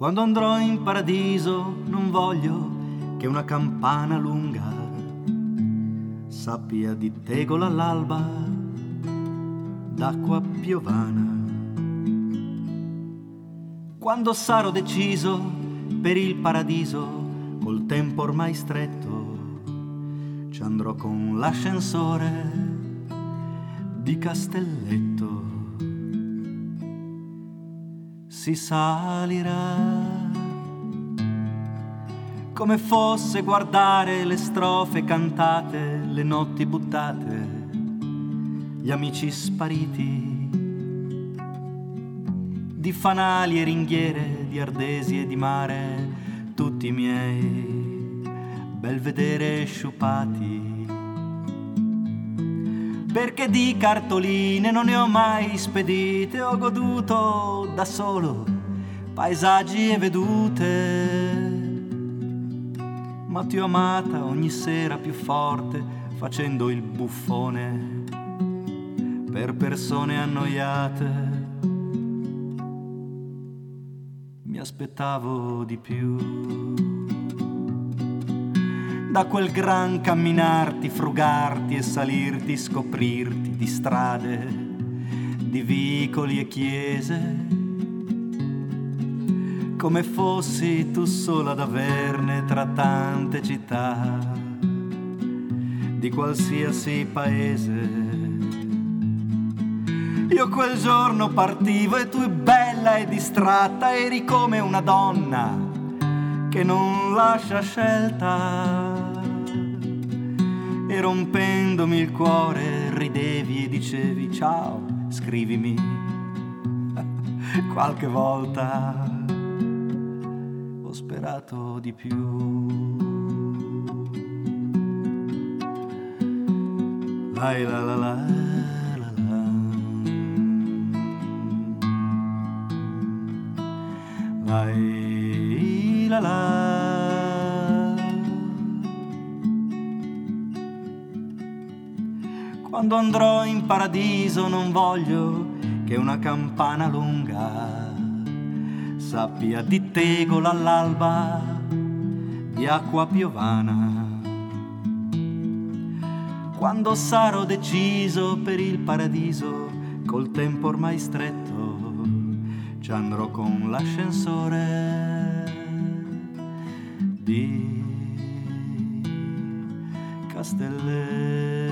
Quando andrò in paradiso non voglio che una campana lunga sappia di tegola all'alba d'acqua piovana. Quando sarò deciso per il paradiso, col tempo ormai stretto, ci andrò con l'ascensore di Castelletto. Si salirà come fosse guardare le strofe cantate, le notti buttate, gli amici spariti, di fanali e ringhiere, di Ardesi e di mare, tutti i miei belvedere sciupati. Perché di cartoline non ne ho mai spedite, ho goduto da solo paesaggi e vedute, ma ti ho amata ogni sera più forte, facendo il buffone per persone annoiate. Mi aspettavo di più da quel gran camminarti, frugarti e salirti, scoprirti di strade, di vicoli e chiese, come fossi tu sola ad averne tra tante città di qualsiasi paese. Io quel giorno partivo e tu bella e distratta eri come una donna che non lascia scelta, e rompendomi il cuore ridevi e dicevi ciao, scrivimi qualche volta. Ho sperato di più. Lai la la la la la, lai la la. Quando andrò in paradiso non voglio che una campana lunga sappia di tegola all'alba di acqua piovana. Quando sarò deciso per il paradiso, col tempo ormai stretto, ci andrò con l'ascensore di Castelletto.